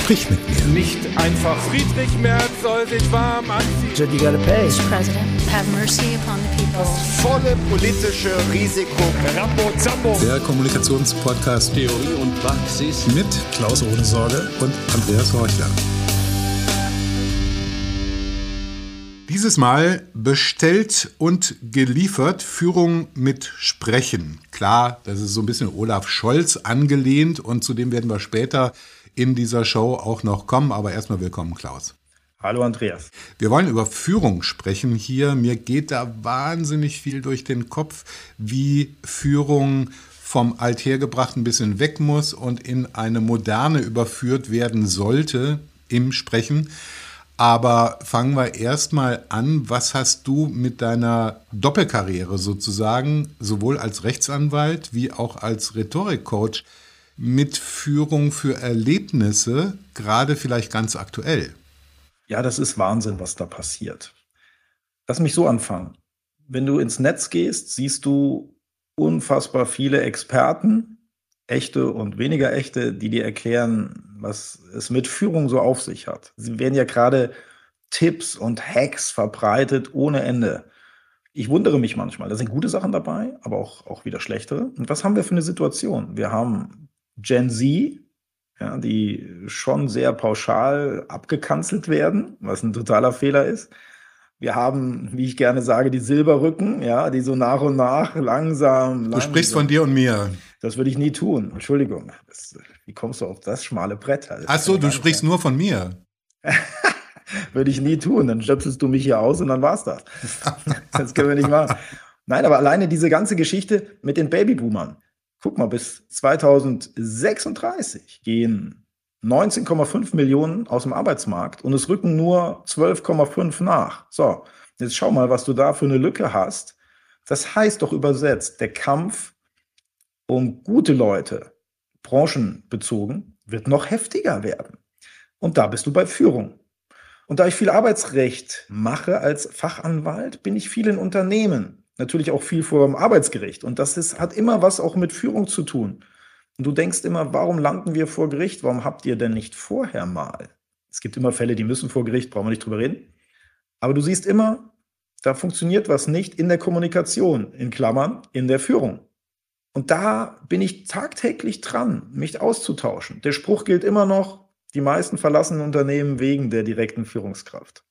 Sprich mit mir. Nicht einfach Friedrich Merz soll sich warm anziehen. You gotta pay. Mr. President, have mercy upon the people. Das volle politische Risiko. Rambo Zambo. Der Kommunikationspodcast Theorie und Praxis mit Klaus Ohnesorge und Andreas Horchler. Dieses Mal bestellt und geliefert Führung mit Sprechen. Klar, das ist so ein bisschen Olaf Scholz angelehnt und zu dem werden wir später in dieser Show auch noch kommen. Aber erstmal willkommen, Klaus. Hallo, Andreas. Wir wollen über Führung sprechen hier. Mir geht da wahnsinnig viel durch den Kopf, wie Führung vom Althergebrachten ein bisschen weg muss und in eine moderne überführt werden sollte im Sprechen. Aber fangen wir erstmal an. Was hast du mit deiner Doppelkarriere sozusagen, sowohl als Rechtsanwalt wie auch als Rhetorikcoach, mit Führung für Erlebnisse, gerade vielleicht ganz aktuell? Ja, das ist Wahnsinn, was da passiert. Lass mich so anfangen. Wenn du ins Netz gehst, siehst du unfassbar viele Experten, echte und weniger echte, die dir erklären, was es mit Führung so auf sich hat. Sie werden ja gerade Tipps und Hacks verbreitet ohne Ende. Ich wundere mich manchmal. Da sind gute Sachen dabei, aber auch wieder schlechtere. Und was haben wir für eine Situation? Wir haben Gen Z, ja, die schon sehr pauschal abgekanzelt werden, was ein totaler Fehler ist. Wir haben, wie ich gerne sage, die Silberrücken, ja, die so nach und nach langsam. Du sprichst von dir und mir. Das würde ich nie tun. Entschuldigung. Wie kommst du auf das schmale Brett? Ach so, du sprichst nur von mir. Würde ich nie tun. Dann stöpselst du mich hier aus und dann war's das. Das können wir nicht machen. Nein, aber alleine diese ganze Geschichte mit den Babyboomern. Guck mal, bis 2036 gehen 19,5 Millionen aus dem Arbeitsmarkt und es rücken nur 12,5 nach. So, jetzt schau mal, was du da für eine Lücke hast. Das heißt doch übersetzt, der Kampf um gute Leute, branchenbezogen, wird noch heftiger werden. Und da bist du bei Führung. Und da ich viel Arbeitsrecht mache als Fachanwalt, bin ich viel in Unternehmen. Natürlich auch viel vor dem Arbeitsgericht. Und das hat immer was auch mit Führung zu tun. Und du denkst immer, warum landen wir vor Gericht? Warum habt ihr denn nicht vorher mal? Es gibt immer Fälle, die müssen vor Gericht, brauchen wir nicht drüber reden. Aber du siehst immer, da funktioniert was nicht in der Kommunikation, in Klammern, in der Führung. Und da bin ich tagtäglich dran, mich auszutauschen. Der Spruch gilt immer noch, die meisten verlassen Unternehmen wegen der direkten Führungskraft.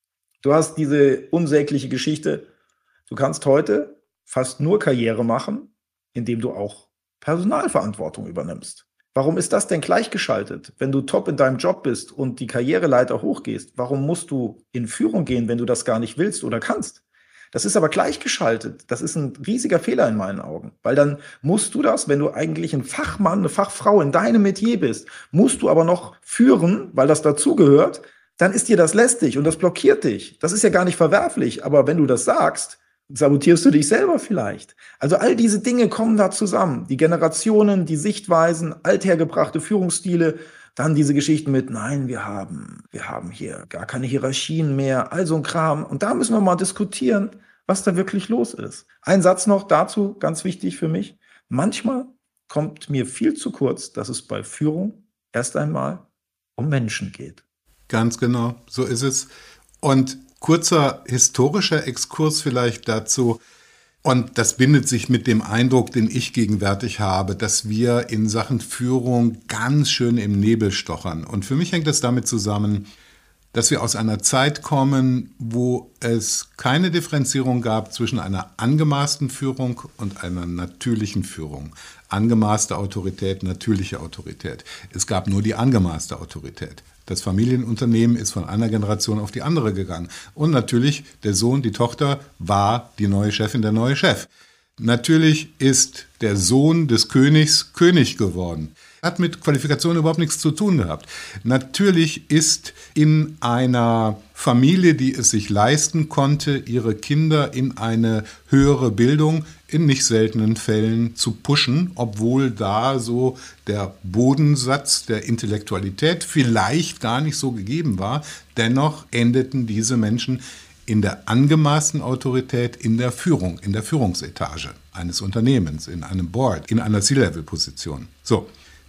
Du hast diese unsägliche Geschichte. Du kannst heute fast nur Karriere machen, indem du auch Personalverantwortung übernimmst. Warum ist das denn gleichgeschaltet? Wenn du top in deinem Job bist und die Karriereleiter hochgehst, warum musst du in Führung gehen, wenn du das gar nicht willst oder kannst? Das ist aber gleichgeschaltet. Das ist ein riesiger Fehler in meinen Augen. Weil dann musst du das, wenn du eigentlich ein Fachmann, eine Fachfrau in deinem Metier bist, musst du aber noch führen, weil das dazugehört, dann ist dir das lästig und das blockiert dich. Das ist ja gar nicht verwerflich. Aber wenn du das sagst, sabotierst du dich selber vielleicht. Also all diese Dinge kommen da zusammen. Die Generationen, die Sichtweisen, althergebrachte Führungsstile, dann diese Geschichten mit, nein, wir haben hier gar keine Hierarchien mehr, all so ein Kram. Und da müssen wir mal diskutieren, was da wirklich los ist. Ein Satz noch dazu, ganz wichtig für mich. Manchmal kommt mir viel zu kurz, dass es bei Führung erst einmal um Menschen geht. Ganz genau, so ist es. Und kurzer historischer Exkurs vielleicht dazu. Und das bindet sich mit dem Eindruck, den ich gegenwärtig habe, dass wir in Sachen Führung ganz schön im Nebel stochern. Und für mich hängt es damit zusammen, dass wir aus einer Zeit kommen, wo es keine Differenzierung gab zwischen einer angemaßten Führung und einer natürlichen Führung. Angemaßte Autorität, natürliche Autorität. Es gab nur die angemaßte Autorität. Das Familienunternehmen ist von einer Generation auf die andere gegangen. Und natürlich, der Sohn, die Tochter war die neue Chefin, der neue Chef. Natürlich ist der Sohn des Königs König geworden. Hat mit Qualifikation überhaupt nichts zu tun gehabt. Natürlich ist in einer Familie, die es sich leisten konnte, ihre Kinder in eine höhere Bildung in nicht seltenen Fällen zu pushen, obwohl da so der Bodensatz der Intellektualität vielleicht gar nicht so gegeben war. Dennoch endeten diese Menschen in der angemaßten Autorität in der Führung, in der Führungsetage eines Unternehmens, in einem Board, in einer C-Level-Position. So.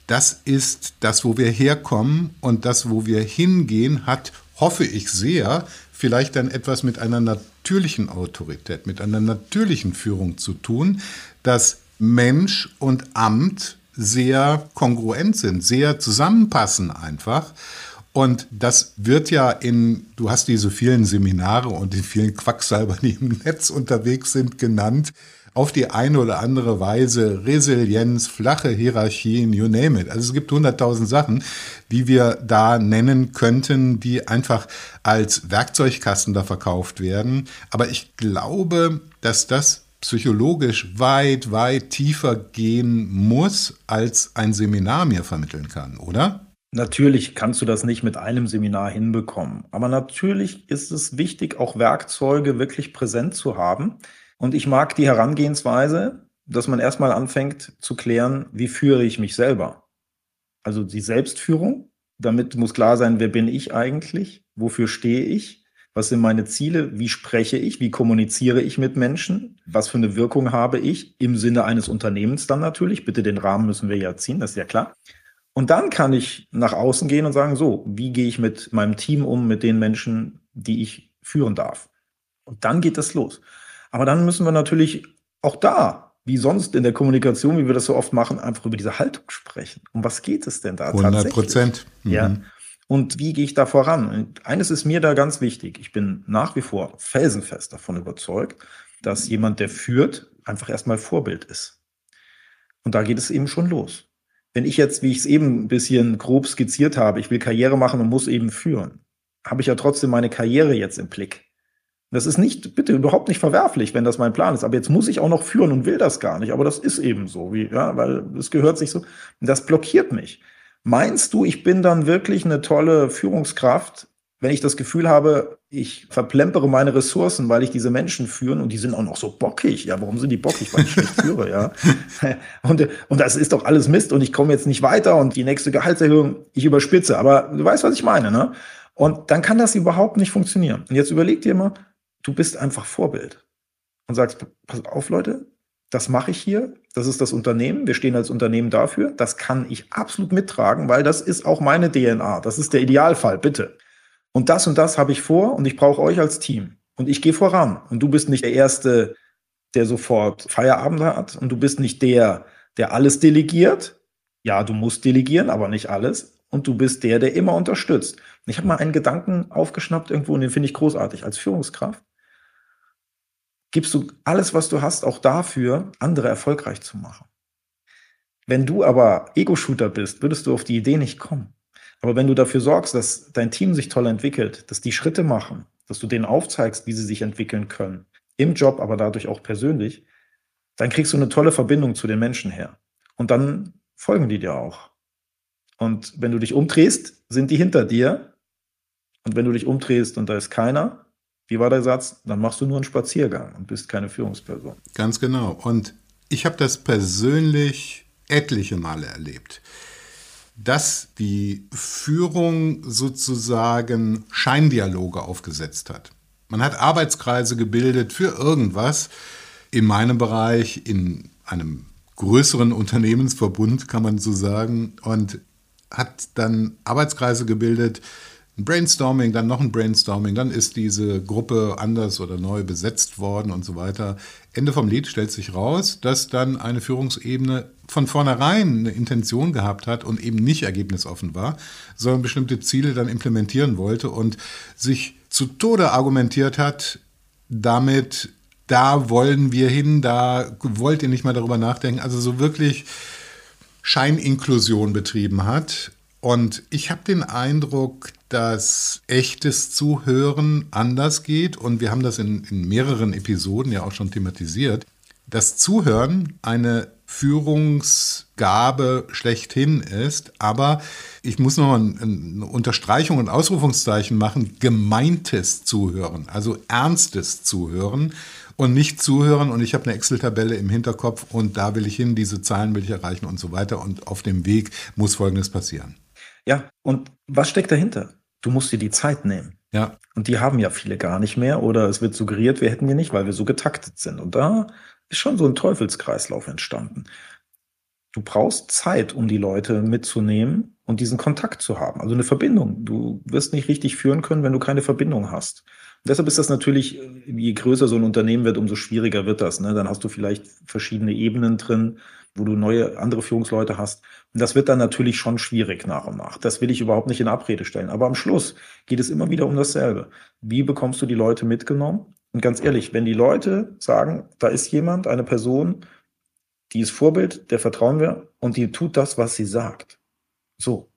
das ist das, wo wir herkommen, und das, wo wir hingehen, hat, hoffe ich sehr, vielleicht dann etwas mit einer natürlichen Autorität, mit einer natürlichen Führung zu tun, dass Mensch und Amt sehr kongruent sind, sehr zusammenpassen einfach. Und das wird ja du hast diese vielen Seminare und die vielen Quacksalber, die im Netz unterwegs sind, genannt, auf die eine oder andere Weise Resilienz, flache Hierarchien, you name it. Also es gibt 100.000 Sachen, die wir da nennen könnten, die einfach als Werkzeugkasten da verkauft werden. Aber ich glaube, dass das psychologisch weit, weit tiefer gehen muss, als ein Seminar mir vermitteln kann, oder? Natürlich kannst du das nicht mit einem Seminar hinbekommen. Aber natürlich ist es wichtig, auch Werkzeuge wirklich präsent zu haben. Und ich mag die Herangehensweise, dass man erstmal anfängt zu klären, wie führe ich mich selber? Also die Selbstführung. Damit muss klar sein, wer bin ich eigentlich? Wofür stehe ich? Was sind meine Ziele? Wie spreche ich? Wie kommuniziere ich mit Menschen? Was für eine Wirkung habe ich? Im Sinne eines Unternehmens dann natürlich. Bitte, den Rahmen müssen wir ja ziehen, das ist ja klar. Und dann kann ich nach außen gehen und sagen, so, wie gehe ich mit meinem Team um, mit den Menschen, die ich führen darf? Und dann geht das los. Aber dann müssen wir natürlich auch da, wie sonst in der Kommunikation, wie wir das so oft machen, einfach über diese Haltung sprechen. Um was geht es denn da 100%. Ja. Und wie gehe ich da voran? Und eines ist mir da ganz wichtig. Ich bin nach wie vor felsenfest davon überzeugt, dass jemand, der führt, einfach erstmal Vorbild ist. Und da geht es eben schon los. Wenn ich jetzt, wie ich es eben ein bisschen grob skizziert habe, ich will Karriere machen und muss eben führen, habe ich ja trotzdem meine Karriere jetzt im Blick. Das ist nicht, bitte überhaupt nicht verwerflich, wenn das mein Plan ist. Aber jetzt muss ich auch noch führen und will das gar nicht. Aber das ist eben so, weil es gehört sich so. Das blockiert mich. Meinst du, ich bin dann wirklich eine tolle Führungskraft, wenn ich das Gefühl habe, ich verplempere meine Ressourcen, weil ich diese Menschen führen und die sind auch noch so bockig. Ja, warum sind die bockig? Weil ich schlecht führe, ja. Und das ist doch alles Mist und ich komme jetzt nicht weiter und die nächste Gehaltserhöhung, ich überspitze. Aber du weißt, was ich meine, ne? Und dann kann das überhaupt nicht funktionieren. Und jetzt überleg dir mal, du bist einfach Vorbild und sagst, pass auf, Leute, das mache ich hier, das ist das Unternehmen, wir stehen als Unternehmen dafür, das kann ich absolut mittragen, weil das ist auch meine DNA, das ist der Idealfall, bitte. Und das habe ich vor und ich brauche euch als Team und ich gehe voran und du bist nicht der Erste, der sofort Feierabend hat und du bist nicht der alles delegiert. Ja, du musst delegieren, aber nicht alles. Und du bist der immer unterstützt. Und ich habe mal einen Gedanken aufgeschnappt irgendwo und den finde ich großartig. Als Führungskraft gibst du alles, was du hast, auch dafür, andere erfolgreich zu machen. Wenn du aber Ego-Shooter bist, würdest du auf die Idee nicht kommen. Aber wenn du dafür sorgst, dass dein Team sich toll entwickelt, dass die Schritte machen, dass du denen aufzeigst, wie sie sich entwickeln können, im Job, aber dadurch auch persönlich, dann kriegst du eine tolle Verbindung zu den Menschen her. Und dann folgen die dir auch. Und wenn du dich umdrehst, sind die hinter dir. Und wenn du dich umdrehst und da ist keiner, wie war der Satz? Dann machst du nur einen Spaziergang und bist keine Führungsperson. Ganz genau. Und ich habe das persönlich etliche Male erlebt, dass die Führung sozusagen Scheindialoge aufgesetzt hat. Man hat Arbeitskreise gebildet für irgendwas. In meinem Bereich, in einem größeren Unternehmensverbund, kann man so sagen, und hat dann Arbeitskreise gebildet, ein Brainstorming, dann noch ein Brainstorming, dann ist diese Gruppe anders oder neu besetzt worden und so weiter. Ende vom Lied stellt sich raus, dass dann eine Führungsebene von vornherein eine Intention gehabt hat und eben nicht ergebnisoffen war, sondern bestimmte Ziele dann implementieren wollte und sich zu Tode argumentiert hat, damit, da wollen wir hin, da wollt ihr nicht mal darüber nachdenken, also so wirklich Scheininklusion betrieben hat. Und ich habe den Eindruck, dass echtes Zuhören anders geht. Und wir haben das in mehreren Episoden ja auch schon thematisiert. Das Zuhören eine Führungsgabe schlechthin ist. Aber ich muss nochmal eine Unterstreichung und Ausrufungszeichen machen. Gemeintes Zuhören, also ernstes Zuhören. Und nicht zuhören und ich habe eine Excel-Tabelle im Hinterkopf und da will ich hin, diese Zahlen will ich erreichen und so weiter. Und auf dem Weg muss Folgendes passieren. Ja, und was steckt dahinter? Du musst dir die Zeit nehmen. Ja. Und die haben ja viele gar nicht mehr oder es wird suggeriert, wir hätten die nicht, weil wir so getaktet sind. Und da ist schon so ein Teufelskreislauf entstanden. Du brauchst Zeit, um die Leute mitzunehmen und diesen Kontakt zu haben, also eine Verbindung. Du wirst nicht richtig führen können, wenn du keine Verbindung hast. Und deshalb ist das natürlich, je größer so ein Unternehmen wird, umso schwieriger wird das. Ne? Dann hast du vielleicht verschiedene Ebenen drin, wo du andere Führungsleute hast. Und das wird dann natürlich schon schwierig nach und nach. Das will ich überhaupt nicht in Abrede stellen. Aber am Schluss geht es immer wieder um dasselbe. Wie bekommst du die Leute mitgenommen? Und ganz ehrlich, wenn die Leute sagen, da ist jemand, eine Person, die ist Vorbild, der vertrauen wir und die tut das, was sie sagt. So,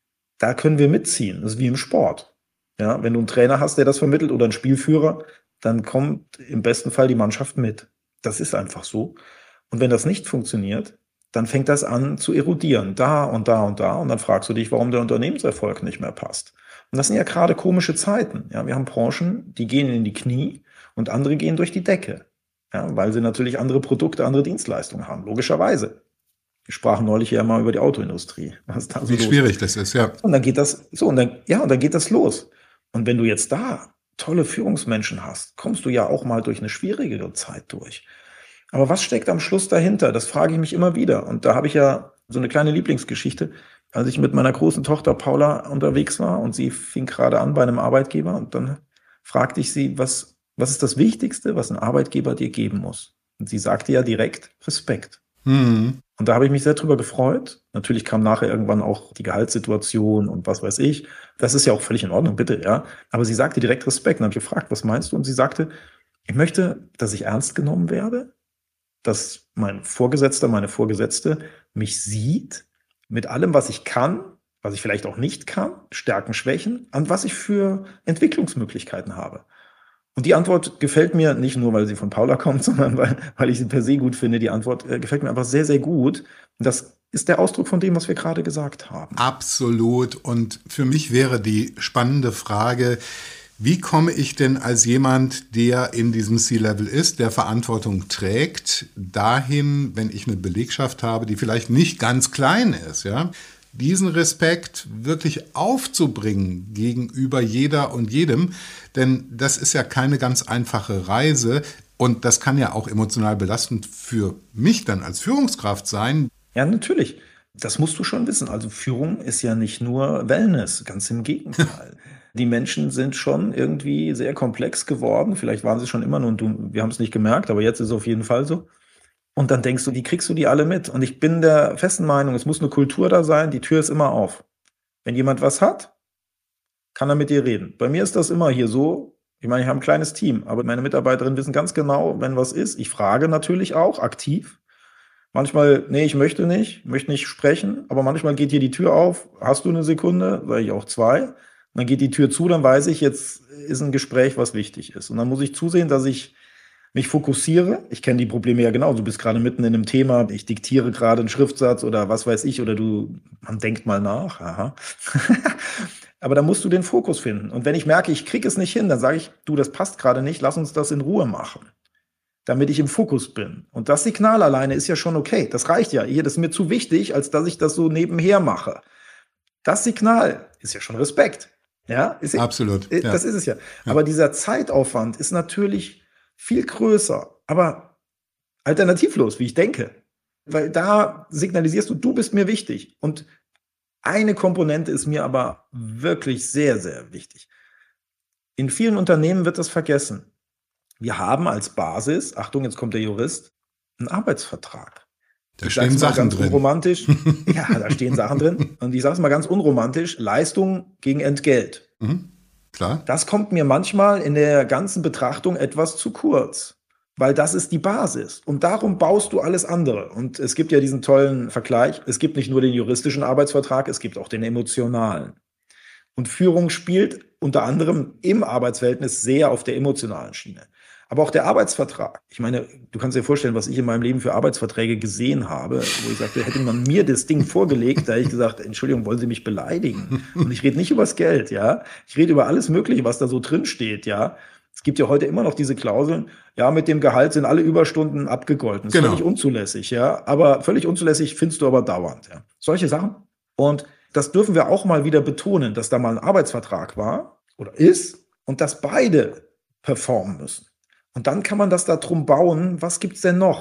da können wir mitziehen. Das ist wie im Sport. Ja, wenn du einen Trainer hast, der das vermittelt oder einen Spielführer, dann kommt im besten Fall die Mannschaft mit. Das ist einfach so. Und wenn das nicht funktioniert, dann fängt das an zu erodieren, da und da und da. Und dann fragst du dich, warum der Unternehmenserfolg nicht mehr passt. Und das sind ja gerade komische Zeiten. Ja, wir haben Branchen, die gehen in die Knie und andere gehen durch die Decke. Ja, weil sie natürlich andere Produkte, andere Dienstleistungen haben, logischerweise. Wir sprachen neulich ja mal über die Autoindustrie. Was da so Wie schwierig das ist, ja. Und dann geht das so, und dann geht das los. Und wenn du jetzt da tolle Führungsmenschen hast, kommst du ja auch mal durch eine schwierigere Zeit durch. Aber was steckt am Schluss dahinter? Das frage ich mich immer wieder. Und da habe ich ja so eine kleine Lieblingsgeschichte, als ich mit meiner großen Tochter Paula unterwegs war und sie fing gerade an bei einem Arbeitgeber und dann fragte ich sie, was ist das Wichtigste, was ein Arbeitgeber dir geben muss? Und sie sagte ja direkt Respekt. Und da habe ich mich sehr drüber gefreut. Natürlich kam nachher irgendwann auch die Gehaltssituation und was weiß ich. Das ist ja auch völlig in Ordnung, bitte, ja. Aber sie sagte direkt Respekt. Und dann habe ich gefragt, was meinst du? Und sie sagte, ich möchte, dass ich ernst genommen werde, dass mein Vorgesetzter, meine Vorgesetzte mich sieht mit allem, was ich kann, was ich vielleicht auch nicht kann, Stärken, Schwächen, und was ich für Entwicklungsmöglichkeiten habe. Und die Antwort gefällt mir nicht nur, weil sie von Paula kommt, sondern weil ich sie per se gut finde. Die Antwort gefällt mir einfach sehr, sehr gut. Und das ist der Ausdruck von dem, was wir gerade gesagt haben. Absolut. Und für mich wäre die spannende Frage, wie komme ich denn als jemand, der in diesem C-Level ist, der Verantwortung trägt, dahin, wenn ich eine Belegschaft habe, die vielleicht nicht ganz klein ist, ja, diesen Respekt wirklich aufzubringen gegenüber jeder und jedem, denn das ist ja keine ganz einfache Reise und das kann ja auch emotional belastend für mich dann als Führungskraft sein. Ja, natürlich. Das musst du schon wissen. Also Führung ist ja nicht nur Wellness, ganz im Gegenteil. Die Menschen sind schon irgendwie sehr komplex geworden. Vielleicht waren sie schon immer nur, und wir haben es nicht gemerkt, aber jetzt ist es auf jeden Fall so. Und dann denkst du, wie kriegst du die alle mit? Und ich bin der festen Meinung, es muss eine Kultur da sein, die Tür ist immer auf. Wenn jemand was hat, kann er mit dir reden. Bei mir ist das immer hier so. Ich meine, ich habe ein kleines Team, aber meine Mitarbeiterinnen wissen ganz genau, wenn was ist. Ich frage natürlich auch aktiv. Manchmal, nee, ich möchte nicht sprechen, aber manchmal geht hier die Tür auf. Hast du eine Sekunde? Sage ich auch 2. Und dann geht die Tür zu, dann weiß ich, jetzt ist ein Gespräch, was wichtig ist. Und dann muss ich zusehen, dass ich mich fokussiere. Ich kenne die Probleme ja genau. Du bist gerade mitten in einem Thema. Ich diktiere gerade einen Schriftsatz oder was weiß ich. Oder man denkt mal nach. Aha. Aber da musst du den Fokus finden. Und wenn ich merke, ich kriege es nicht hin, dann sage ich, du, das passt gerade nicht. Lass uns das in Ruhe machen, damit ich im Fokus bin. Und das Signal alleine ist ja schon okay. Das reicht ja. Hier, das ist mir zu wichtig, als dass ich das so nebenher mache. Das Signal ist ja schon Respekt. Ja, ist absolut. Das ist es ja. Aber dieser Zeitaufwand ist natürlich viel größer, aber alternativlos, wie ich denke. Weil da signalisierst du bist mir wichtig. Und eine Komponente ist mir aber wirklich sehr, sehr wichtig. In vielen Unternehmen wird das vergessen. Wir haben als Basis, Achtung, jetzt kommt der Jurist, einen Arbeitsvertrag. Da stehen Sachen drin. Unromantisch. Ja, da stehen Sachen drin. Und ich sage es mal ganz unromantisch, Leistung gegen Entgelt. Klar. Das kommt mir manchmal in der ganzen Betrachtung etwas zu kurz, weil das ist die Basis. Und darum baust du alles andere. Und es gibt ja diesen tollen Vergleich. Es gibt nicht nur den juristischen Arbeitsvertrag, es gibt auch den emotionalen. Und Führung spielt unter anderem im Arbeitsverhältnis sehr auf der emotionalen Schiene. Aber auch der Arbeitsvertrag. Ich meine, du kannst dir vorstellen, was ich in meinem Leben für Arbeitsverträge gesehen habe, wo ich sagte, hätte man mir das Ding vorgelegt, da hätte ich gesagt, Entschuldigung, wollen Sie mich beleidigen? Und ich rede nicht über das Geld, ja. Ich rede über alles Mögliche, was da so drin steht, ja. Es gibt ja heute immer noch diese Klauseln, ja, mit dem Gehalt sind alle Überstunden abgegolten. Das ist völlig unzulässig, ja. Aber völlig unzulässig findest du aber dauernd, ja. Solche Sachen. Und das dürfen wir auch mal wieder betonen, dass da mal ein Arbeitsvertrag war oder ist und dass beide performen müssen. Und dann kann man das da drum bauen, was gibt's denn noch?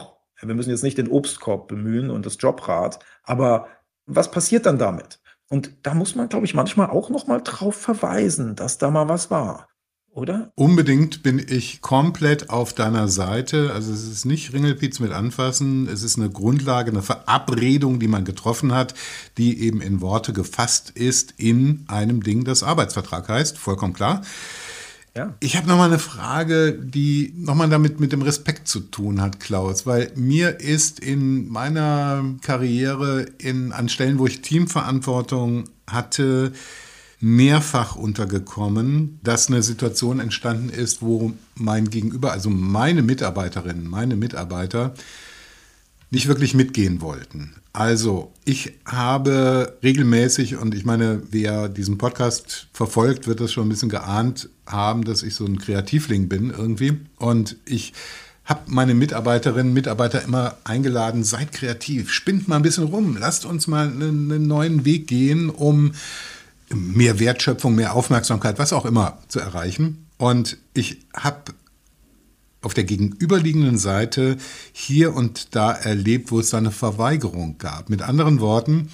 Wir müssen jetzt nicht den Obstkorb bemühen und das Jobrad, aber was passiert dann damit? Und da muss man, glaube ich, manchmal auch noch mal drauf verweisen, dass da mal was war, oder? Unbedingt bin ich komplett auf deiner Seite. Also es ist nicht Ringelpiez mit anfassen. Es ist eine Grundlage, eine Verabredung, die man getroffen hat, die eben in Worte gefasst ist in einem Ding, das Arbeitsvertrag heißt. Vollkommen klar. Ja. Ich habe nochmal eine Frage, die nochmal damit mit dem Respekt zu tun hat, Klaus, weil mir ist in meiner Karriere an Stellen, wo ich Teamverantwortung hatte, mehrfach untergekommen, dass eine Situation entstanden ist, wo mein Gegenüber, also meine Mitarbeiterinnen, meine Mitarbeiter, nicht wirklich mitgehen wollten. Also ich habe regelmäßig, und ich meine, wer diesen Podcast verfolgt, wird das schon ein bisschen geahnt haben, dass ich so ein Kreativling bin irgendwie. Und ich habe meine Mitarbeiterinnen und Mitarbeiter immer eingeladen, seid kreativ, spinnt mal ein bisschen rum, lasst uns mal einen neuen Weg gehen, um mehr Wertschöpfung, mehr Aufmerksamkeit, was auch immer zu erreichen. Und ich habe auf der gegenüberliegenden Seite hier und da erlebt, wo es da eine Verweigerung gab. Mit anderen Worten,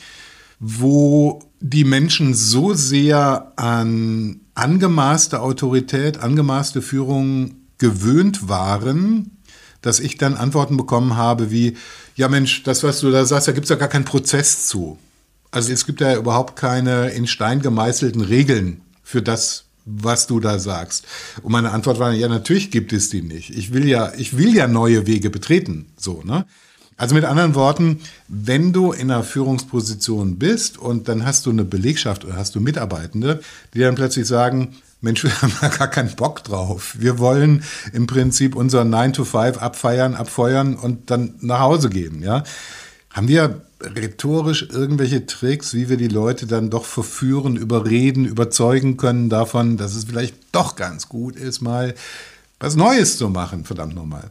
wo die Menschen so sehr an angemaßte Autorität, angemaßte Führung gewöhnt waren, dass ich dann Antworten bekommen habe wie, ja Mensch, das, was du da sagst, da gibt es ja gar keinen Prozess zu. Also es gibt ja überhaupt keine in Stein gemeißelten Regeln für das, was du da sagst. Und meine Antwort war, ja, natürlich gibt es die nicht. Ich will ja neue Wege betreten, so, ne? Also mit anderen Worten, wenn du in einer Führungsposition bist und dann hast du eine Belegschaft oder hast du Mitarbeitende, die dann plötzlich sagen, Mensch, wir haben da gar keinen Bock drauf. Wir wollen im Prinzip unseren 9-to-5 abfeuern und dann nach Hause gehen, ja? Haben wir rhetorisch irgendwelche Tricks, wie wir die Leute dann doch verführen, überreden, überzeugen können davon, dass es vielleicht doch ganz gut ist, mal was Neues zu machen, verdammt nochmal?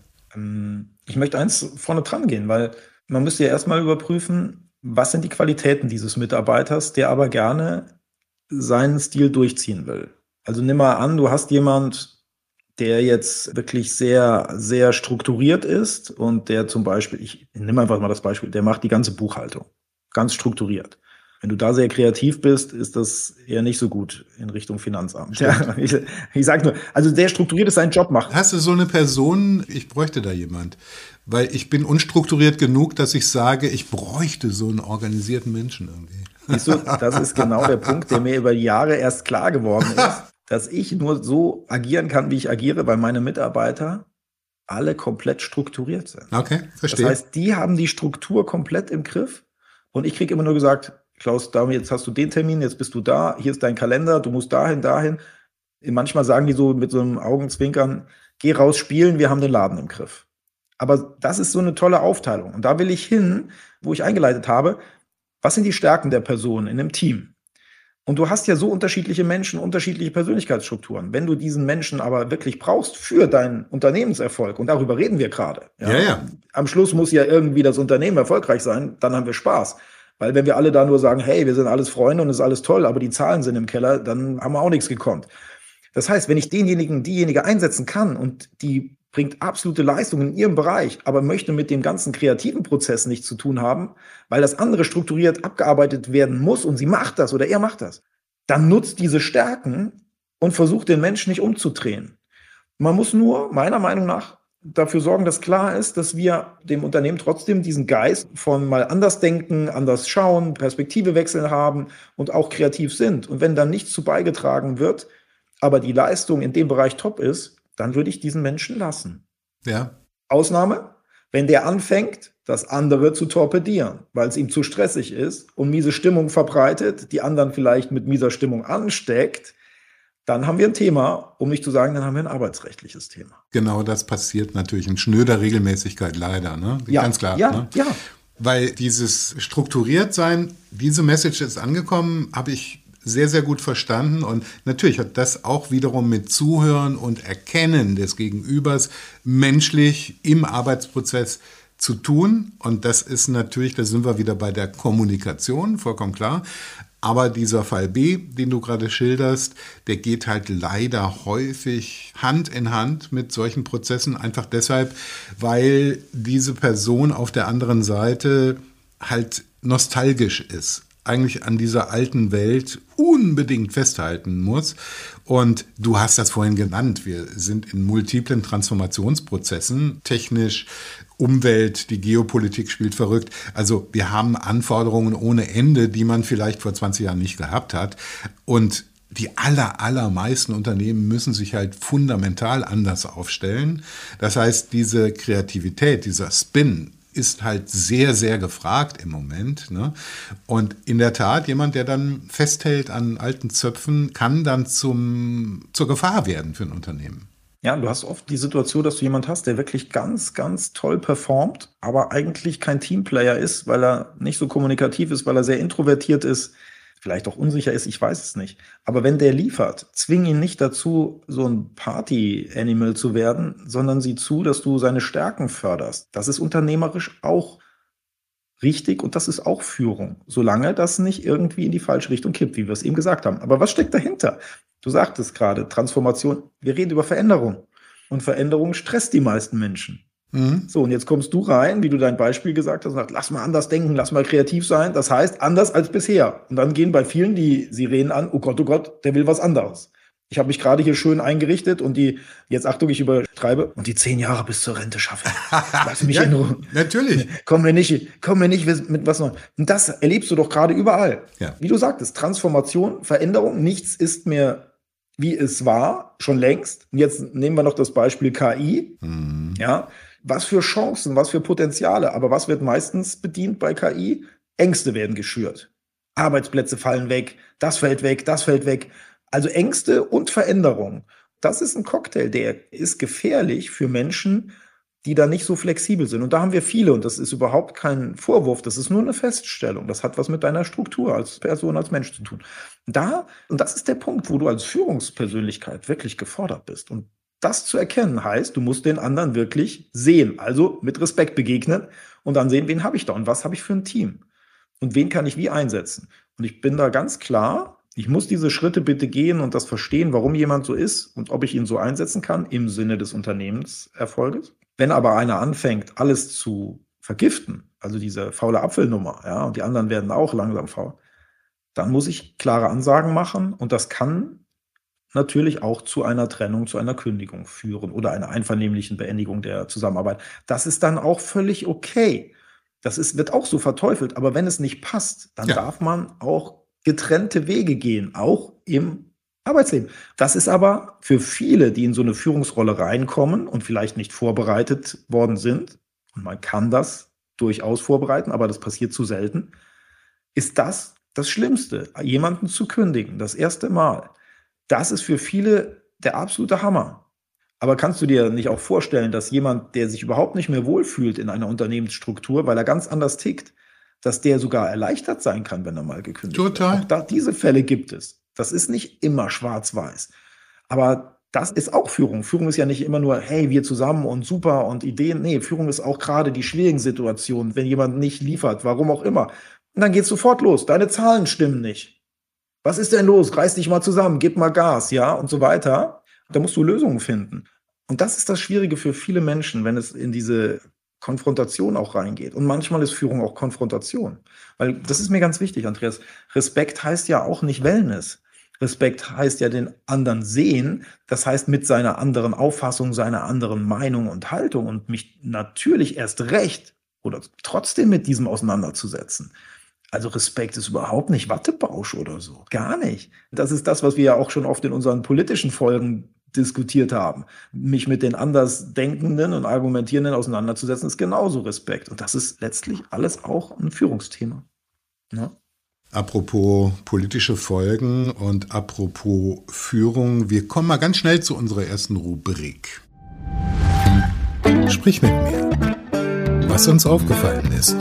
Ich möchte eins vorne dran gehen, weil man müsste ja erstmal überprüfen, was sind die Qualitäten dieses Mitarbeiters, der aber gerne seinen Stil durchziehen will. Also nimm mal an, du hast jemand, der jetzt wirklich sehr, sehr strukturiert ist und der zum Beispiel, ich nehme einfach mal das Beispiel, der macht die ganze Buchhaltung, ganz strukturiert. Wenn du da sehr kreativ bist, ist das eher nicht so gut in Richtung Finanzamt. Ja, ich sage nur, also sehr strukturiert ist seinen Job macht. Hast du so eine Person, ich bräuchte da jemand, weil ich bin unstrukturiert genug, dass ich sage, ich bräuchte so einen organisierten Menschen irgendwie. Siehst du, das ist genau der Punkt, der mir über Jahre erst klar geworden ist, dass ich nur so agieren kann, wie ich agiere, weil meine Mitarbeiter alle komplett strukturiert sind. Okay, verstehe. Das heißt, die haben die Struktur komplett im Griff und ich kriege immer nur gesagt, Klaus, jetzt hast du den Termin, jetzt bist du da, hier ist dein Kalender, du musst dahin. Manchmal sagen die so mit so einem Augenzwinkern, geh raus spielen, wir haben den Laden im Griff. Aber das ist so eine tolle Aufteilung. Und da will ich hin, wo ich eingeleitet habe, was sind die Stärken der Person in einem Team? Und du hast ja so unterschiedliche Menschen, unterschiedliche Persönlichkeitsstrukturen. Wenn du diesen Menschen aber wirklich brauchst für deinen Unternehmenserfolg, und darüber reden wir gerade. Ja. Am Schluss muss ja irgendwie das Unternehmen erfolgreich sein, dann haben wir Spaß. Weil wenn wir alle da nur sagen, hey, wir sind alles Freunde und es ist alles toll, aber die Zahlen sind im Keller, dann haben wir auch nichts gekonnt. Das heißt, wenn ich diejenige einsetzen kann und die bringt absolute Leistung in ihrem Bereich, aber möchte mit dem ganzen kreativen Prozess nichts zu tun haben, weil das andere strukturiert abgearbeitet werden muss und sie macht das oder er macht das, dann nutzt diese Stärken und versucht den Menschen nicht umzudrehen. Man muss nur, meiner Meinung nach, dafür sorgen, dass klar ist, dass wir dem Unternehmen trotzdem diesen Geist von mal anders denken, anders schauen, Perspektive wechseln haben und auch kreativ sind. Und wenn dann nichts zu beigetragen wird, aber die Leistung in dem Bereich top ist, dann würde ich diesen Menschen lassen. Ja. Ausnahme, wenn der anfängt, das andere zu torpedieren, weil es ihm zu stressig ist und miese Stimmung verbreitet, die anderen vielleicht mit mieser Stimmung ansteckt, dann haben wir ein Thema, um nicht zu sagen, dann haben wir ein arbeitsrechtliches Thema. Genau, das passiert natürlich in schnöder Regelmäßigkeit leider, ne? Ja, ganz klar. Ja, ne? ja. Weil dieses strukturiert sein, diese Message ist angekommen, habe ich sehr, sehr gut verstanden. Und natürlich hat das auch wiederum mit Zuhören und Erkennen des Gegenübers menschlich im Arbeitsprozess zu tun. Und das ist natürlich, da sind wir wieder bei der Kommunikation, vollkommen klar. Aber dieser Fall B, den du gerade schilderst, der geht halt leider häufig Hand in Hand mit solchen Prozessen, einfach deshalb, weil diese Person auf der anderen Seite halt nostalgisch ist, eigentlich an dieser alten Welt unbedingt festhalten muss. Und du hast das vorhin genannt, wir sind in multiplen Transformationsprozessen, technisch, Umwelt, die Geopolitik spielt verrückt. Also wir haben Anforderungen ohne Ende, die man vielleicht vor 20 Jahren nicht gehabt hat. Und die allermeisten Unternehmen müssen sich halt fundamental anders aufstellen. Das heißt, diese Kreativität, dieser Spin ist halt sehr, sehr gefragt im Moment, ne? Und in der Tat, jemand, der dann festhält an alten Zöpfen, kann dann zur Gefahr werden für ein Unternehmen. Ja, du hast oft die Situation, dass du jemand hast, der wirklich ganz, ganz toll performt, aber eigentlich kein Teamplayer ist, weil er nicht so kommunikativ ist, weil er sehr introvertiert ist, vielleicht auch unsicher ist, ich weiß es nicht. Aber wenn der liefert, zwing ihn nicht dazu, so ein Party-Animal zu werden, sondern sieh zu, dass du seine Stärken förderst. Das ist unternehmerisch auch richtig und das ist auch Führung, solange das nicht irgendwie in die falsche Richtung kippt, wie wir es eben gesagt haben. Aber was steckt dahinter? Du sagtest gerade, Transformation, wir reden über Veränderung und Veränderung stresst die meisten Menschen. So, und jetzt kommst du rein, wie du dein Beispiel gesagt hast, und sagst, lass mal anders denken, lass mal kreativ sein. Das heißt, anders als bisher. Und dann gehen bei vielen die Sirenen an, oh Gott, der will was anderes. Ich habe mich gerade hier schön eingerichtet und jetzt Achtung, ich übertreibe, und die 10 Jahre bis zur Rente schaffen. Lass mich in Ruhe. Natürlich. Kommen wir nicht mit was Neuem. Und das erlebst du doch gerade überall. Ja. Wie du sagtest, Transformation, Veränderung, nichts ist mehr, wie es war, schon längst. Und jetzt nehmen wir noch das Beispiel KI. Ja. Was für Chancen, was für Potenziale. Aber was wird meistens bedient bei KI? Ängste werden geschürt. Arbeitsplätze fallen weg, das fällt weg. Also Ängste und Veränderung. Das ist ein Cocktail, der ist gefährlich für Menschen, die da nicht so flexibel sind. Und da haben wir viele, und das ist überhaupt kein Vorwurf, das ist nur eine Feststellung. Das hat was mit deiner Struktur als Person, als Mensch zu tun. Und das ist der Punkt, wo du als Führungspersönlichkeit wirklich gefordert bist. Und das zu erkennen heißt, du musst den anderen wirklich sehen, also mit Respekt begegnen und dann sehen, wen habe ich da und was habe ich für ein Team und wen kann ich wie einsetzen. Und ich bin da ganz klar, ich muss diese Schritte bitte gehen und das verstehen, warum jemand so ist und ob ich ihn so einsetzen kann im Sinne des Unternehmenserfolges. Wenn aber einer anfängt, alles zu vergiften, also diese faule Apfelnummer, ja, und die anderen werden auch langsam faul, dann muss ich klare Ansagen machen und das kann natürlich auch zu einer Trennung, zu einer Kündigung führen oder einer einvernehmlichen Beendigung der Zusammenarbeit. Das ist dann auch völlig okay. Wird auch so verteufelt, aber wenn es nicht passt, dann darf man auch getrennte Wege gehen, auch im Arbeitsleben. Das ist aber für viele, die in so eine Führungsrolle reinkommen und vielleicht nicht vorbereitet worden sind, und man kann das durchaus vorbereiten, aber das passiert zu selten, ist das Schlimmste, jemanden zu kündigen, das erste Mal. Das ist für viele der absolute Hammer. Aber kannst du dir nicht auch vorstellen, dass jemand, der sich überhaupt nicht mehr wohlfühlt in einer Unternehmensstruktur, weil er ganz anders tickt, dass der sogar erleichtert sein kann, wenn er mal gekündigt wird? Auch diese Fälle gibt es. Das ist nicht immer schwarz-weiß. Aber das ist auch Führung. Führung ist ja nicht immer nur, hey, wir zusammen und super und Ideen. Nee, Führung ist auch gerade die schwierigen Situationen, wenn jemand nicht liefert, warum auch immer. Und dann geht's sofort los. Deine Zahlen stimmen nicht. Was ist denn los? Reiß dich mal zusammen, gib mal Gas, ja, und so weiter. Da musst du Lösungen finden. Und das ist das Schwierige für viele Menschen, wenn es in diese Konfrontation auch reingeht. Und manchmal ist Führung auch Konfrontation. Weil das ist mir ganz wichtig, Andreas. Respekt heißt ja auch nicht Wellness. Respekt heißt ja den anderen sehen. Das heißt mit seiner anderen Auffassung, seiner anderen Meinung und Haltung und mich natürlich erst recht oder trotzdem mit diesem auseinanderzusetzen. Also Respekt ist überhaupt nicht Wattebausch oder so. Gar nicht. Das ist das, was wir ja auch schon oft in unseren politischen Folgen diskutiert haben. Mich mit den Andersdenkenden und Argumentierenden auseinanderzusetzen, ist genauso Respekt. Und das ist letztlich alles auch ein Führungsthema. Ja. Apropos politische Folgen und apropos Führung, wir kommen mal ganz schnell zu unserer ersten Rubrik. Sprich mit mir, was uns aufgefallen ist.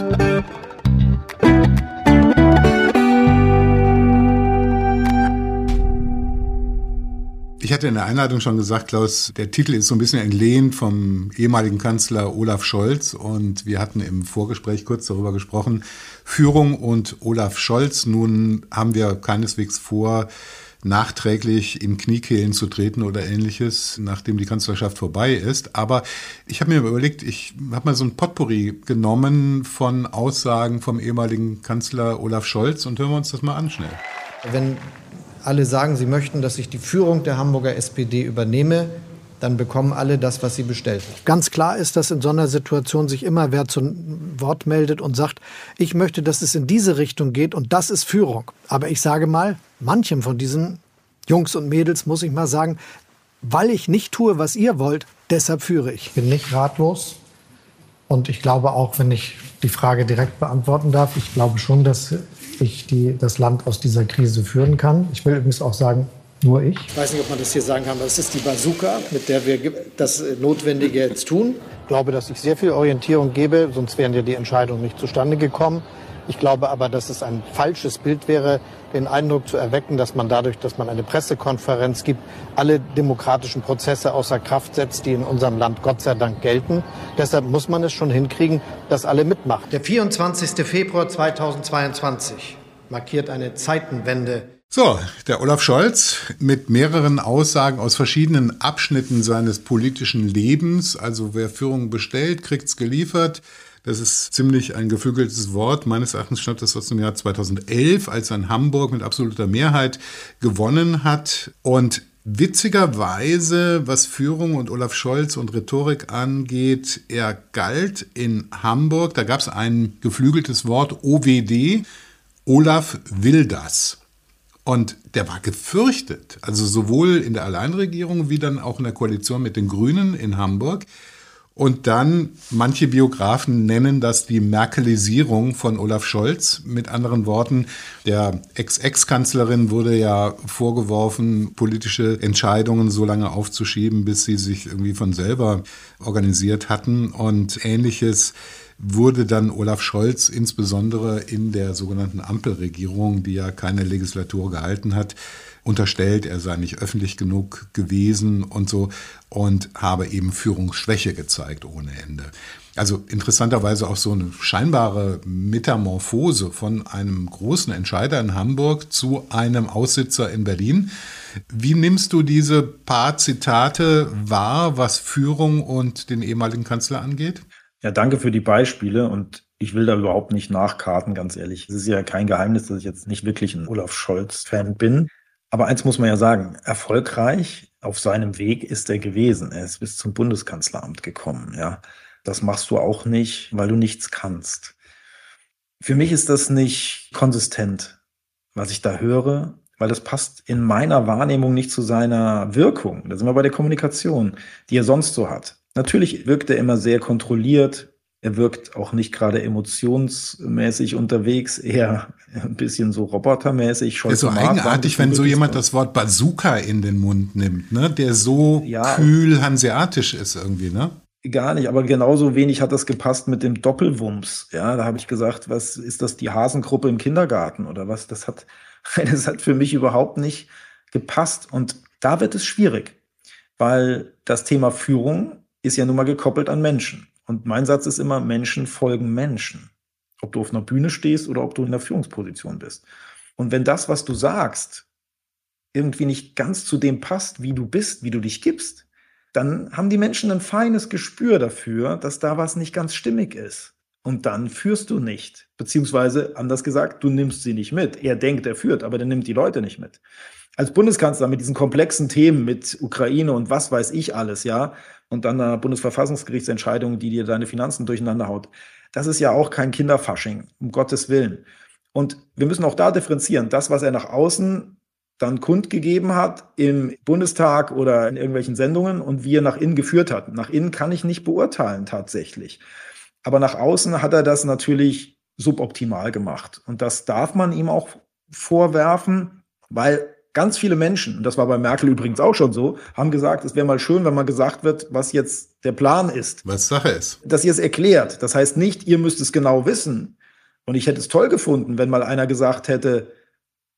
Ich hatte in der Einleitung schon gesagt, Klaus, der Titel ist so ein bisschen entlehnt vom ehemaligen Kanzler Olaf Scholz und wir hatten im Vorgespräch kurz darüber gesprochen, Führung und Olaf Scholz. Nun haben wir keineswegs vor, nachträglich in Kniekehlen zu treten oder Ähnliches, nachdem die Kanzlerschaft vorbei ist. Aber ich habe mir überlegt, ich habe mal so ein Potpourri genommen von Aussagen vom ehemaligen Kanzler Olaf Scholz und hören wir uns das mal an schnell. Wenn alle sagen, sie möchten, dass ich die Führung der Hamburger SPD übernehme, dann bekommen alle das, was sie bestellt. Ganz klar ist, dass in so einer Situation sich immer wer zu Wort meldet und sagt, ich möchte, dass es in diese Richtung geht und das ist Führung. Aber ich sage mal, manchem von diesen Jungs und Mädels muss ich mal sagen, weil ich nicht tue, was ihr wollt, deshalb führe ich. Ich bin nicht ratlos und ich glaube auch, wenn ich die Frage direkt beantworten darf, ich glaube schon, dass ich das Land aus dieser Krise führen kann. Ich will übrigens auch sagen, nur ich. Ich weiß nicht, ob man das hier sagen kann, aber es ist die Bazooka, mit der wir das Notwendige jetzt tun. Ich glaube, dass ich sehr viel Orientierung gebe, sonst wären ja die Entscheidungen nicht zustande gekommen. Ich glaube aber, dass es ein falsches Bild wäre, den Eindruck zu erwecken, dass man dadurch, dass man eine Pressekonferenz gibt, alle demokratischen Prozesse außer Kraft setzt, die in unserem Land Gott sei Dank gelten. Deshalb muss man es schon hinkriegen, dass alle mitmachen. Der 24. Februar 2022 markiert eine Zeitenwende. So, der Olaf Scholz mit mehreren Aussagen aus verschiedenen Abschnitten seines politischen Lebens. Also wer Führung bestellt, kriegt's geliefert. Das ist ziemlich ein geflügeltes Wort. Meines Erachtens stammt das aus dem Jahr 2011, als er in Hamburg mit absoluter Mehrheit gewonnen hat. Und witzigerweise, was Führung und Olaf Scholz und Rhetorik angeht, er galt in Hamburg, da gab es ein geflügeltes Wort, OWD, Olaf will das. Und der war gefürchtet, also sowohl in der Alleinregierung wie dann auch in der Koalition mit den Grünen in Hamburg. Und dann, manche Biografen nennen das die Merkelisierung von Olaf Scholz. Mit anderen Worten, der Ex-Kanzlerin wurde ja vorgeworfen, politische Entscheidungen so lange aufzuschieben, bis sie sich irgendwie von selber organisiert hatten. Und Ähnliches wurde dann Olaf Scholz insbesondere in der sogenannten Ampelregierung, die ja keine Legislatur gehalten hat, unterstellt, er sei nicht öffentlich genug gewesen und so und habe eben Führungsschwäche gezeigt ohne Ende. Also interessanterweise auch so eine scheinbare Metamorphose von einem großen Entscheider in Hamburg zu einem Aussitzer in Berlin. Wie nimmst du diese paar Zitate wahr, was Führung und den ehemaligen Kanzler angeht? Ja, danke für die Beispiele und ich will da überhaupt nicht nachkarten, ganz ehrlich. Es ist ja kein Geheimnis, dass ich jetzt nicht wirklich ein Olaf Scholz-Fan bin. Aber eins muss man ja sagen, erfolgreich auf seinem Weg ist er gewesen. Er ist bis zum Bundeskanzleramt gekommen. Ja, das machst du auch nicht, weil du nichts kannst. Für mich ist das nicht konsistent, was ich da höre, weil das passt in meiner Wahrnehmung nicht zu seiner Wirkung. Da sind wir bei der Kommunikation, die er sonst so hat. Natürlich wirkt er immer sehr kontrolliert. Er wirkt auch nicht gerade emotionsmäßig unterwegs, eher ein bisschen so robotermäßig. Ist so eigenartig, wenn so jemand das Wort Bazooka in den Mund nimmt, ne? Der so kühl hanseatisch ist irgendwie, ne? Gar nicht, aber genauso wenig hat das gepasst mit dem Doppelwumms. Ja, da habe ich gesagt, was ist das, die Hasengruppe im Kindergarten oder was? Das hat für mich überhaupt nicht gepasst. Und da wird es schwierig, weil das Thema Führung ist ja nun mal gekoppelt an Menschen. Und mein Satz ist immer, Menschen folgen Menschen. Ob du auf einer Bühne stehst oder ob du in der Führungsposition bist. Und wenn das, was du sagst, irgendwie nicht ganz zu dem passt, wie du bist, wie du dich gibst, dann haben die Menschen ein feines Gespür dafür, dass da was nicht ganz stimmig ist. Und dann führst du nicht. Beziehungsweise, anders gesagt, du nimmst sie nicht mit. Er denkt, er führt, aber der nimmt die Leute nicht mit. Als Bundeskanzler mit diesen komplexen Themen, mit Ukraine und was weiß ich alles, ja, und dann eine Bundesverfassungsgerichtsentscheidung, die dir deine Finanzen durcheinander haut. Das ist ja auch kein Kinderfasching, um Gottes Willen. Und wir müssen auch da differenzieren. Das, was er nach außen dann kundgegeben hat im Bundestag oder in irgendwelchen Sendungen und wie er nach innen geführt hat. Nach innen kann ich nicht beurteilen tatsächlich. Aber nach außen hat er das natürlich suboptimal gemacht. Und das darf man ihm auch vorwerfen, weil ganz viele Menschen, und das war bei Merkel übrigens auch schon so, haben gesagt, es wäre mal schön, wenn mal gesagt wird, was jetzt der Plan ist. Was Sache ist. Dass ihr es erklärt. Das heißt nicht, ihr müsst es genau wissen. Und ich hätte es toll gefunden, wenn mal einer gesagt hätte,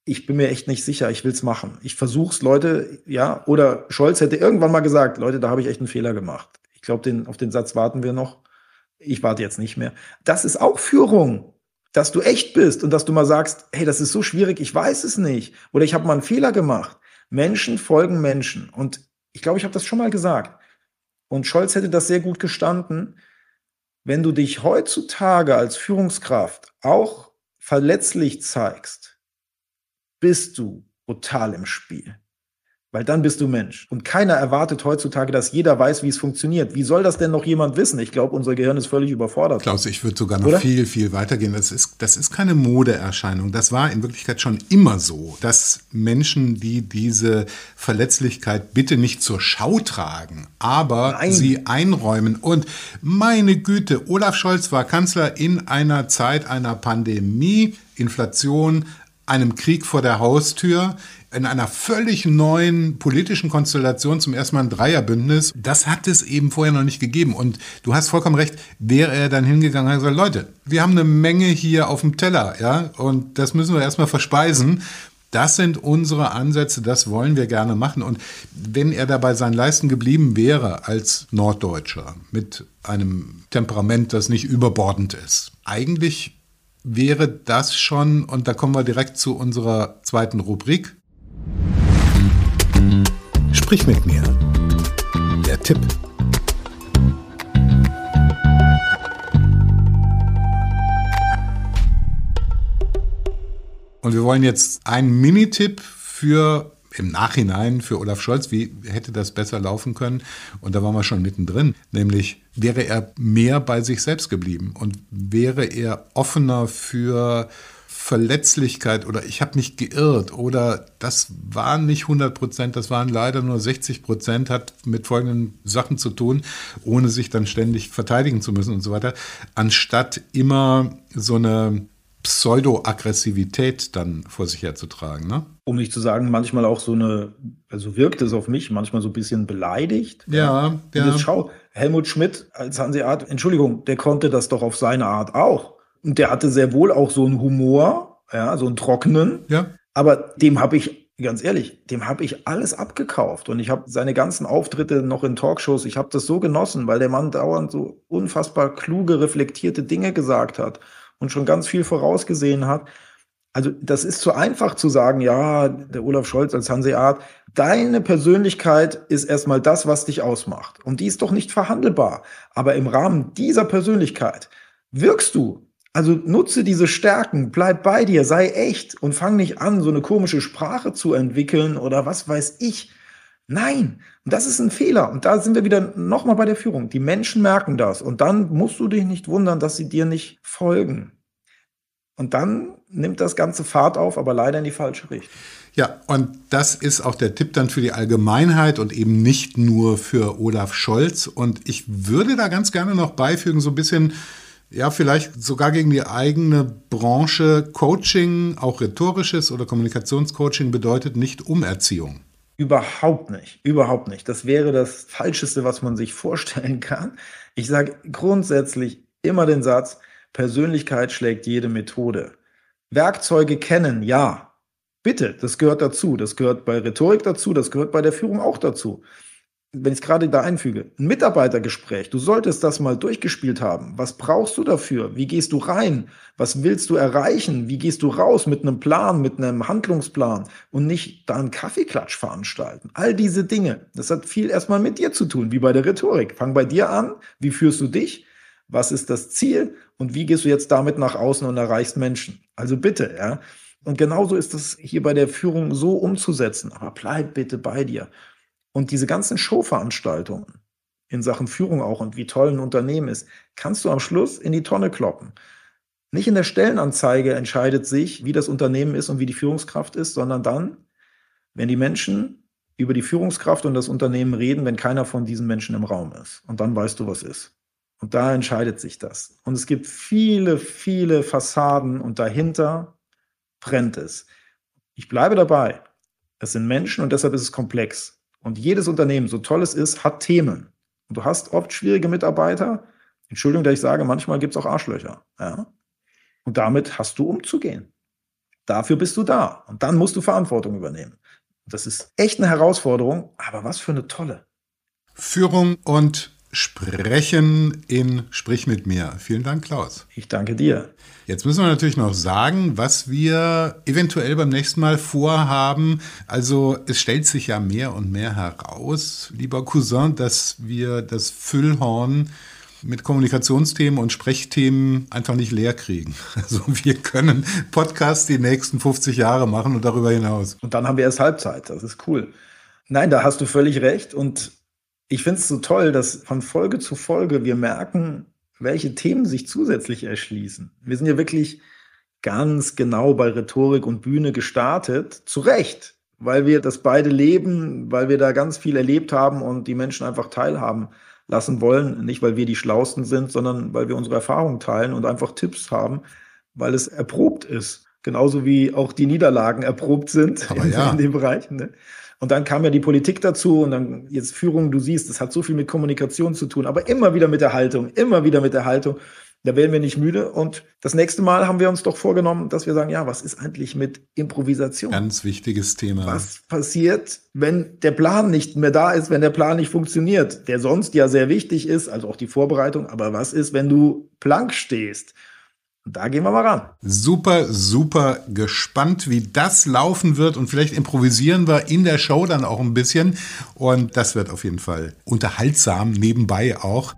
ich bin mir echt nicht sicher, ich will es machen. Ich versuche es, Leute, ja, oder Scholz hätte irgendwann mal gesagt, Leute, da habe ich echt einen Fehler gemacht. Ich glaube, auf den Satz warten wir noch. Ich warte jetzt nicht mehr. Das ist auch Führung, dass du echt bist und dass du mal sagst, hey, das ist so schwierig, ich weiß es nicht. Oder ich habe mal einen Fehler gemacht. Menschen folgen Menschen. Und ich glaube, ich habe das schon mal gesagt. Und Scholz hätte das sehr gut gestanden. Wenn du dich heutzutage als Führungskraft auch verletzlich zeigst, bist du brutal im Spiel. Weil dann bist du Mensch. Und keiner erwartet heutzutage, dass jeder weiß, wie es funktioniert. Wie soll das denn noch jemand wissen? Ich glaube, unser Gehirn ist völlig überfordert. Klaus, ich würde sogar noch viel, viel weitergehen. Das ist keine Modeerscheinung. Das war in Wirklichkeit schon immer so, dass Menschen, die diese Verletzlichkeit bitte nicht zur Schau tragen, aber sie einräumen. Und meine Güte, Olaf Scholz war Kanzler in einer Zeit einer Pandemie, Inflation, einem Krieg vor der Haustür, in einer völlig neuen politischen Konstellation, zum ersten Mal ein Dreierbündnis. Das hat es eben vorher noch nicht gegeben. Und du hast vollkommen recht, wäre er dann hingegangen und gesagt, Leute, wir haben eine Menge hier auf dem Teller, ja, und das müssen wir erstmal verspeisen. Das sind unsere Ansätze, das wollen wir gerne machen. Und wenn er dabei seinen Leisten geblieben wäre als Norddeutscher mit einem Temperament, das nicht überbordend ist, eigentlich wäre das schon, und da kommen wir direkt zu unserer zweiten Rubrik. Sprich mit mir. Der Tipp. Und wir wollen jetzt einen Minitipp im Nachhinein für Olaf Scholz, wie hätte das besser laufen können? Und da waren wir schon mittendrin, nämlich wäre er mehr bei sich selbst geblieben und wäre er offener für Verletzlichkeit oder ich habe mich geirrt oder das waren nicht 100%, das waren leider nur 60%, hat mit folgenden Sachen zu tun, ohne sich dann ständig verteidigen zu müssen und so weiter, anstatt immer so eine Pseudo-Aggressivität dann vor sich herzutragen, ne? Um nicht zu sagen, manchmal auch also wirkt es auf mich, manchmal so ein bisschen beleidigt. Ja. Jetzt schau, Helmut Schmidt als Hanseat, Entschuldigung, der konnte das doch auf seine Art auch. Und der hatte sehr wohl auch so einen Humor, ja, so einen trockenen. Ja. Aber dem habe ich, ganz ehrlich, alles abgekauft. Und ich habe seine ganzen Auftritte noch in Talkshows, ich habe das so genossen, weil der Mann dauernd so unfassbar kluge, reflektierte Dinge gesagt hat und schon ganz viel vorausgesehen hat. Also das ist zu einfach zu sagen, ja, der Olaf Scholz als Hanseat, deine Persönlichkeit ist erstmal das, was dich ausmacht. Und die ist doch nicht verhandelbar. Aber im Rahmen dieser Persönlichkeit wirkst du. Also nutze diese Stärken, bleib bei dir, sei echt und fang nicht an, so eine komische Sprache zu entwickeln oder was weiß ich. Nein, und das ist ein Fehler. Und da sind wir wieder nochmal bei der Führung. Die Menschen merken das. Und dann musst du dich nicht wundern, dass sie dir nicht folgen. Und dann nimmt das Ganze Fahrt auf, aber leider in die falsche Richtung. Ja, und das ist auch der Tipp dann für die Allgemeinheit und eben nicht nur für Olaf Scholz. Und ich würde da ganz gerne noch beifügen, so ein bisschen, ja, vielleicht sogar gegen die eigene Branche. Coaching, auch rhetorisches oder Kommunikationscoaching bedeutet nicht Umerziehung. Überhaupt nicht, überhaupt nicht. Das wäre das Falscheste, was man sich vorstellen kann. Ich sage grundsätzlich immer den Satz, Persönlichkeit schlägt jede Methode. Werkzeuge kennen, ja, bitte, das gehört dazu. Das gehört bei Rhetorik dazu, das gehört bei der Führung auch dazu. Wenn ich es gerade da einfüge, ein Mitarbeitergespräch, du solltest das mal durchgespielt haben. Was brauchst du dafür? Wie gehst du rein? Was willst du erreichen? Wie gehst du raus mit einem Plan, mit einem Handlungsplan und nicht da einen Kaffeeklatsch veranstalten? All diese Dinge, das hat viel erstmal mit dir zu tun, wie bei der Rhetorik. Fang bei dir an, wie führst du dich? Was ist das Ziel? Und wie gehst du jetzt damit nach außen und erreichst Menschen? Also bitte, ja. Und genauso ist das hier bei der Führung so umzusetzen. Aber bleib bitte bei dir. Und diese ganzen Showveranstaltungen in Sachen Führung auch und wie toll ein Unternehmen ist, kannst du am Schluss in die Tonne kloppen. Nicht in der Stellenanzeige entscheidet sich, wie das Unternehmen ist und wie die Führungskraft ist, sondern dann, wenn die Menschen über die Führungskraft und das Unternehmen reden, wenn keiner von diesen Menschen im Raum ist. Und dann weißt du, was ist. Und da entscheidet sich das. Und es gibt viele, viele Fassaden und dahinter brennt es. Ich bleibe dabei. Es sind Menschen und deshalb ist es komplex. Und jedes Unternehmen, so toll es ist, hat Themen. Und du hast oft schwierige Mitarbeiter. Entschuldigung, dass ich sage, manchmal gibt es auch Arschlöcher. Ja? Und damit hast du umzugehen. Dafür bist du da. Und dann musst du Verantwortung übernehmen. Das ist echt eine Herausforderung, aber was für eine tolle. Führung und Sprechen in Sprich mit mir. Vielen Dank, Klaus. Ich danke dir. Jetzt müssen wir natürlich noch sagen, was wir eventuell beim nächsten Mal vorhaben. Also es stellt sich ja mehr und mehr heraus, lieber Cousin, dass wir das Füllhorn mit Kommunikationsthemen und Sprechthemen einfach nicht leer kriegen. Also wir können Podcasts die nächsten 50 Jahre machen und darüber hinaus. Und dann haben wir erst Halbzeit. Das ist cool. Nein, da hast du völlig recht. Und ich finde es so toll, dass von Folge zu Folge wir merken, welche Themen sich zusätzlich erschließen. Wir sind ja wirklich ganz genau bei Rhetorik und Bühne gestartet. Zu Recht, weil wir das beide leben, weil wir da ganz viel erlebt haben und die Menschen einfach teilhaben lassen wollen. Nicht, weil wir die Schlausten sind, sondern weil wir unsere Erfahrungen teilen und einfach Tipps haben, weil es erprobt ist. Genauso wie auch die Niederlagen erprobt sind in den Bereichen. Ne? Und dann kam ja die Politik dazu und dann jetzt Führung, du siehst, das hat so viel mit Kommunikation zu tun, aber immer wieder mit der Haltung. Da werden wir nicht müde. Und das nächste Mal haben wir uns doch vorgenommen, dass wir sagen, ja, was ist eigentlich mit Improvisation? Ganz wichtiges Thema. Was passiert, wenn der Plan nicht mehr da ist, wenn der Plan nicht funktioniert, der sonst ja sehr wichtig ist, also auch die Vorbereitung. Aber was ist, wenn du blank stehst? Da gehen wir mal ran. Super, super gespannt, wie das laufen wird. Und vielleicht improvisieren wir in der Show dann auch ein bisschen. Und das wird auf jeden Fall unterhaltsam, nebenbei auch.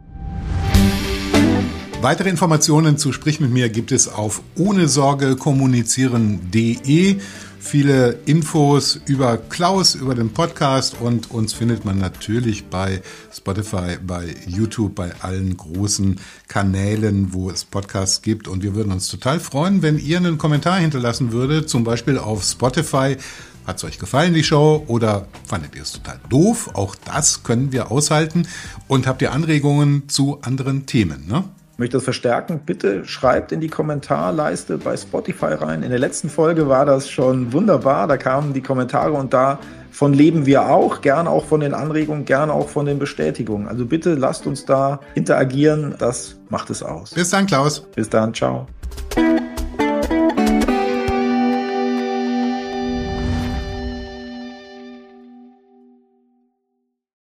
Weitere Informationen zu Sprich mit mir gibt es auf ohnesorgekommunizieren.de. Viele Infos über Klaus, über den Podcast und uns findet man natürlich bei Spotify, bei YouTube, bei allen großen Kanälen, wo es Podcasts gibt. Und wir würden uns total freuen, wenn ihr einen Kommentar hinterlassen würdet, zum Beispiel auf Spotify. Hat es euch gefallen, die Show, oder fandet ihr es total doof? Auch das können wir aushalten. Und habt ihr Anregungen zu anderen Themen, ne? Ich möchte das verstärken. Bitte schreibt in die Kommentarleiste bei Spotify rein. In der letzten Folge war das schon wunderbar. Da kamen die Kommentare und davon leben wir auch. Gerne auch von den Anregungen, gerne auch von den Bestätigungen. Also bitte lasst uns da interagieren. Das macht es aus. Bis dann, Klaus. Bis dann. Ciao.